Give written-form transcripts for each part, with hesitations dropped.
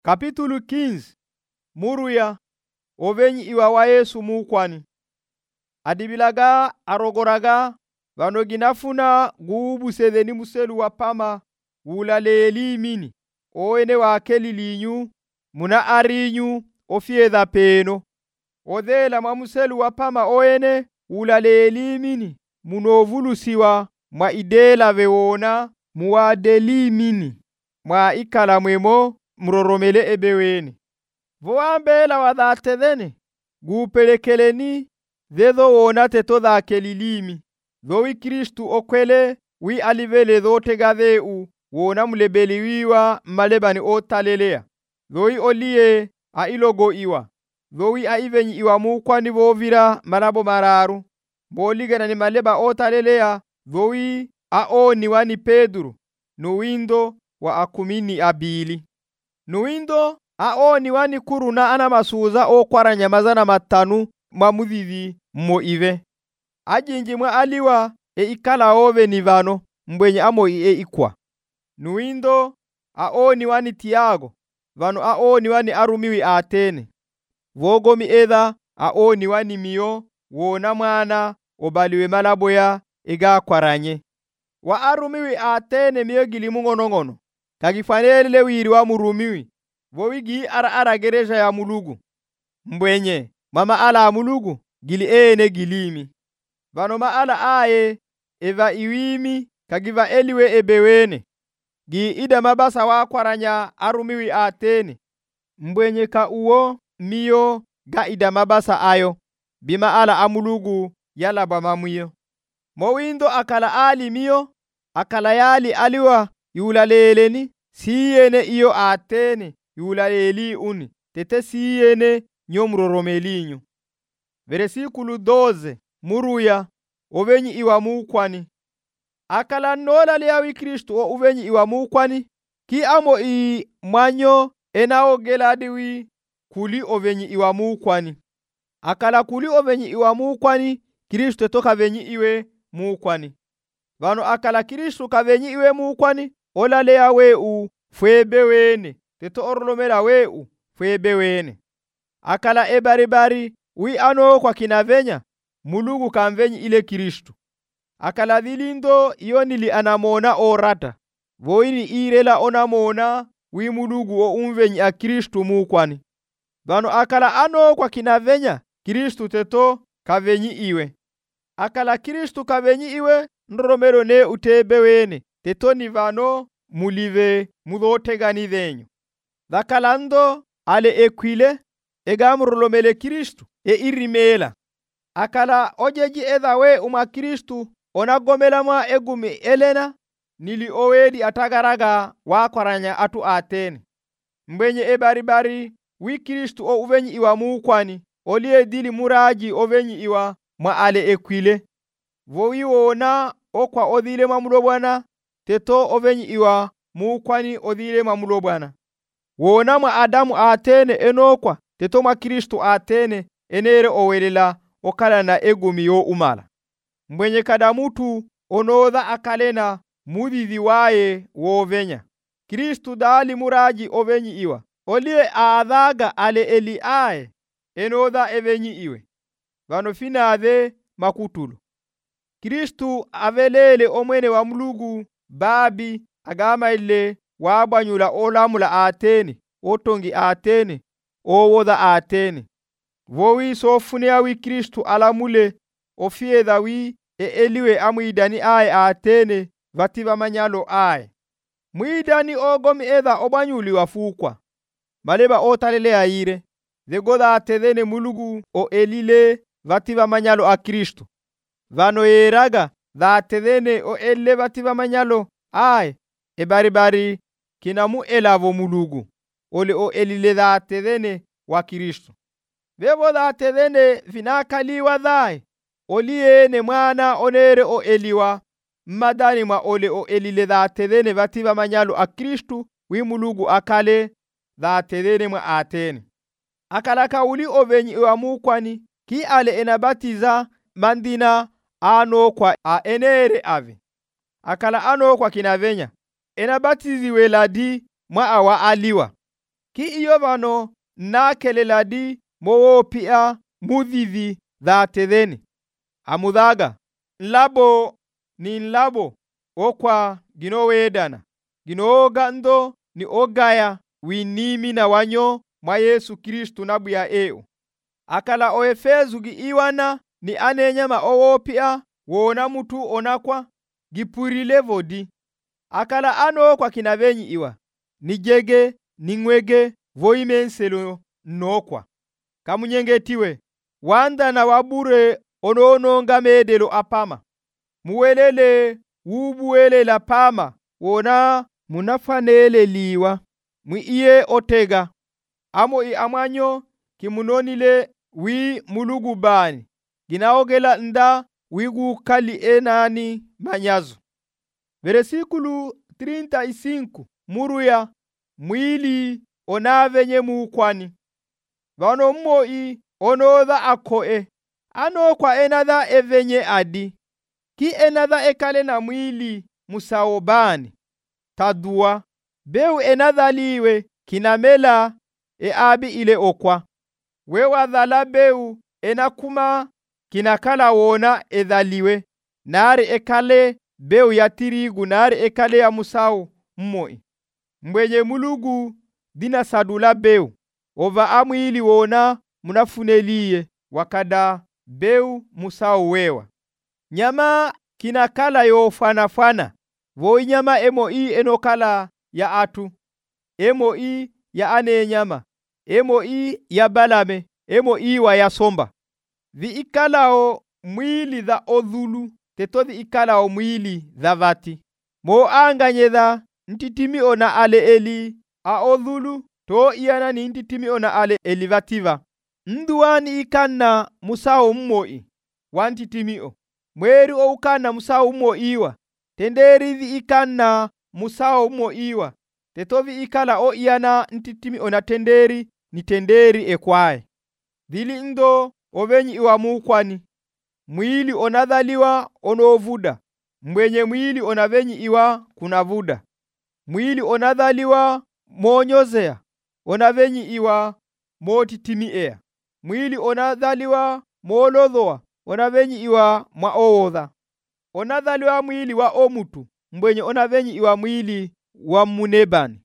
Kapitulu 15 Muruya ovenyi iwa wa Yesu mukwani. Adibilaga arogoraga vanoginafuna guubusetheni muselu wa pama wulaleli mini oene wakeli linyu muna arinyu ofiedha peno odhela mwa muselu wa pama oene wulaleli mini munovulusiwa mwa idela veona muwadeli mini mwa ikala mwemo mroromele ebeweni voambela wadhatethene gupelekeleni dhetho wona teto dhakelilimi dhowi Kristu okwele wi alivele dhote gatheu wona mulebeliwiwa malebani otalelea dhowi olie ailogo iwa dhowi aivenyi iwa mukwani vovira marabo mararu boligana ni maleba otalelea dhowi aoni wani Pedro nuwindo wa akumini abili nuwindo aoni wani kuruna ana masuza okwaranya mazana matanu mamudhivi moive ajinji mwa aliwa ikala ove ni vano mbwenye amoi ikwa nuwindo aoni wani Tiago vano aoni wani arumiwi Atene vogomi edha aoni wani Mio wona mwana obaliwe malaboya igakwaranye wa arumiwi Atene Mio gilimu ngono kagifanele wiri wa murumiwi vowigi ara gereja ya mulugu mbwenye mama ala mulugu gili ene gilimi vano maala aye eva iwimi kagiva eliwe ebewene gi ida mabasa wa kwaranya arumiwi Atene mbwenye ka uo Mio ga ida mabasa ayo bima ala amulugu yala bamamuyo mowindo akala ali Mio akala yali aliwa yulaleleni siyene iyo Atene yulaleli uni tete siyene nyomroromelinyu. Versículo 12 Muruya ovenyi iwa mukwani akala nola leawi Kristu o uvenyi iwa mukwani ki amo i mwanyo enao geladiwi kuli ovenyi iwa mukwani akala kuli ovenyi iwa mukwani Kristu toka venyi iwe mukwani vano akala Kristu kavenyi iwe mukwani olalea weu fwebewene teto orolomela weu fwebewene akala ebaribari wi ano kwa kinavenya mulugu kamvenyi ile Kristu akala dhilindo iyonili anamona orata voini irela onamona wi mulugu o umvenyi a Kristu mukwani vano akala ano kwa kinavenya Kristu teto kavenyi iwe akala Kristu kavenyi iwe nromero ne utebewene teto ni vano mulive mudhotegani dhenyu dhakalando ale ekwile egamurolomele Kristu irimela akala ojeji edhawe uma Kristu onagomela mwa egumi elena nili owedi atagaraga wakwaranya atu Atene mbwenye ebaribari wi Kristu o uvenyi iwa mukwani olie dili muraji ovenyi iwa mwa ale ekwile vowi wona okwa odhile mamulobwana teto ovenyi iwa mukwani odhile mamulobwana wona mwa Adamu Atene enokwa teto mwa Kristu Atene enere owelela okala na egumi yo umala mbwenye kada mutu onodha akalena mudhivi waye wovenya Kristu dali muraji ovenyi iwa olie adhaga ale eli ae enodha evenyi iwe vano finadhe makutulu Kristu avelele omwene wa mulugu babi agama ile wabanyula olamula Atene otongi Atene owodha Atene vowi sofunia wi Kristu alamule ofiedha wi eliwe amwidani aye Atene vativa manyalo aye mwidani ogomi edha obanyuli wafukwa maleba otalele aire zegodha atethene mulugu o elile vativa manyalo a Kristu vano eraga dhatethene o elle vativa manyalo aye ebaribari kinamu elavo mulugu ole o elile dhatethene wa Kristu vevo dhatethene vinakaliwa dhae oliene mwana onere o eliwa madani mwa ole o elile dhatethene vativa manyalo a Kristu wi mulugu akale dhatethene mwa Atene akala kauli ovenyi iwa mukwani ki ale enabatiza mandina ano kwa a enere ave akala ano kwa kinavenya enabatizi weladi mwa awa aliwa ki iyo vano nakeleladi mowopia mudhivi dhatetheni. Amudhaga nlabo ni nlabo okwa ginowedana ginogando ni ogaya winimi na wanyo mwa Yesu Kristu nabuya eo. Akala o Efezu gi iwana ni anenyama owopia wona mutu onakwa gipurile vodi. Akala ano kwa kinavenyi iwa nijege ningwege voimenselo nokwa kamunyengetiwe wanda na wabure onononga medelo apama muwelele wubuwelela pama wona munafanele liwa mwiye otega amo i amanyo kimunonile wi mulugubani ginaogela nda wigu kali enani manyazo. Versículo 35 muruya mwili onavenye mukwani vano moi onodha akoe ano kwa enadha evenye adi ki enadha ekale na mwili musaobani tadua beu enadha liwe kinamela abi ile okwa wewa dhala beu enakuma kinakala wona edhaliwe nari ekale beu ya tirigu nari ekale ya musao mmoi mbwenye mulugu dina sadula beu ova amwili wona munafuneliye wakada beu musao wewa nyama kinakala yo fana voi nyama emoi enokala ya atu emoi ya ane nyama emoi ya balame emoi wa ya somba vi ikalao mwili dha odhulu tetodhi ikalao mwili dha vati mo anganyedha ntitimi ona ale eli a odhulu to iana ni ntitimi ona ale eli vativa nduani ikanna musao mmoi wantitimio mweri o ukanna musao mmoiwa tenderi vi ikanna musao mmoiwa tetovi ikala o iana ntitimi ona tenderi ni tenderi ekwae dhili ndo ovenyi iwa mukwani mwili onadhaliwa onovuda mbwenye mwili onavenyi iwa kunavuda mwili onadhaliwa monyozea onavenyi iwa motitimiea mwili onadhaliwa molodhoa onavenyi iwa mwaoodha onadhaliwa mwili wa omutu mbwenye onavenyi iwa mwili wa munebani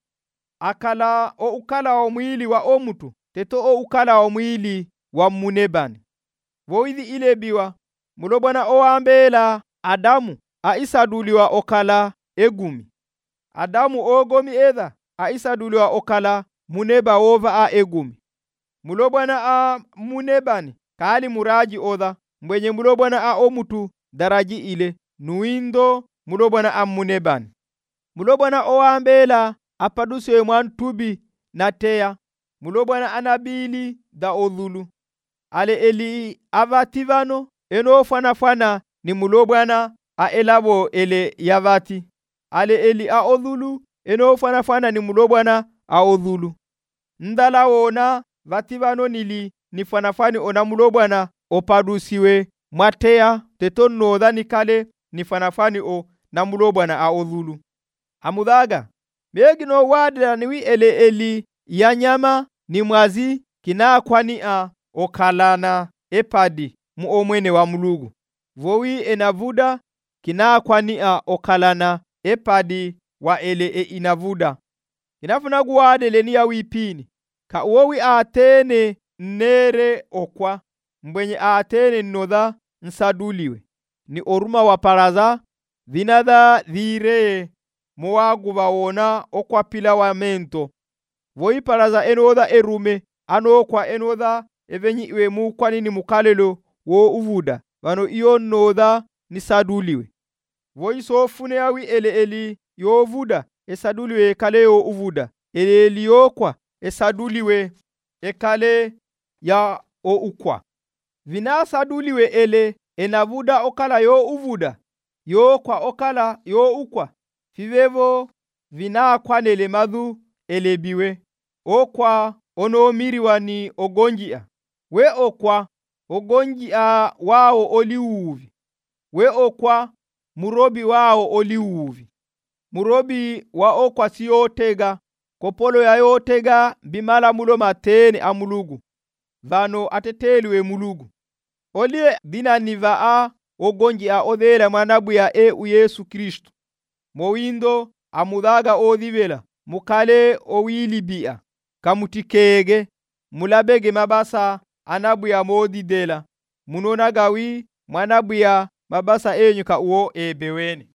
akala o ukala wa mwili wa omutu teto o ukala wa mwili wa munebani voidhi ilebiwa mulobwana oambela Adamu aisaduliwa okala egumi Adamu ogomi edha aisaduliwa okala muneba ova a egumi mulobwana a munebani kali muraji odha mbwenye mulobwana a omutu daraji ile nuindo mulobwana a munebani mulobwana oambela apaduse mwantubi na teya mulobwana anabili da odhulu ale eli avativano eno fana ni mulobwana a elabo ele yavati ale eli a odhulu eno fana ni mulobwana a odhulu ndala wona vativano nili ni fanafani ona mulobwana opadusiwe mwateya tetonno dhani kale ni fanafani o na mulobwana a odhulu amudhaga megino wadira niwi ele eli ya nyama ni mwazi kina kwani a okalana epadi mu omwene wa mulugu vowi enavuda kina kwani a okalana epadi wa ele inavuda kinafuna guwadele ni ya wipini ka uowi atene nere okwa mbwenye atene nodha nsaduliwe ni oruma wa paraza vinadha dhire muwagu wawona okwa pila wa mento voi paraza enodha erume ano kwa enodha evenyi iwe mukwani ni mukalelo wo uvuda vano iyo nodha ni saduliwe voi sofune awi ele eli yo vuda esaduliwe kale yo uvuda ele eli yokwa esaduliwe ekale ya o ukwa vina saduliwe ele enavuda okala yo uvuda yo kwa okala yo ukwa fivevo vina kwanele madhu elebiwe okwa onomiriwa ni ogonjia we okwa ogonjia wao oliuvi we okwa murobi wao oliuvi murobi wa okwa siyo tega kopolo yayotega bimalamulo matene a Mulungu vano ateteliwe Mulungu olie dinaniva a ogonji a odhela mwanabuya Yesu Kristu mowindo amudaga odhivela mukale owilibia kamutikege mulabege mabasa anabuya modidela munonagawi mwanabuya mabasa enyu ka uo ebeweni.